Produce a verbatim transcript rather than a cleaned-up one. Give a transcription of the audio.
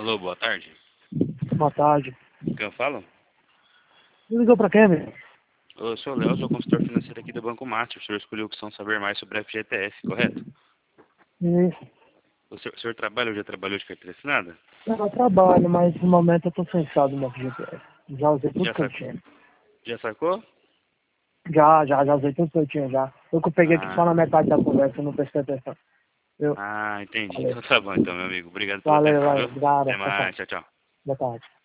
Alô, boa tarde. Boa tarde. Quem eu falo? Me ligou pra quê, meu? Eu sou o Léo, sou consultor financeiro aqui do Banco Master. O senhor escolheu a opção saber mais sobre a F G T S, correto? Isso. O senhor, o senhor trabalha ou já trabalhou de carteira assinada? Eu trabalho, mas no momento eu tô sensado no F G T S. Já usei tudo Já, que eu sac... tinha. já sacou? Já, já, já usei tudo que eu tinha já. Eu que eu peguei aqui só Ah, na metade da conversa, eu não prestei atenção. Eu, ah, entendi. valeu. Então tá bom, então, meu amigo. Obrigado pelo Valeu, tempo, valeu. viu? Obrigado. Até Tchau, tchau. mais. Tchau, tchau. Boa tarde.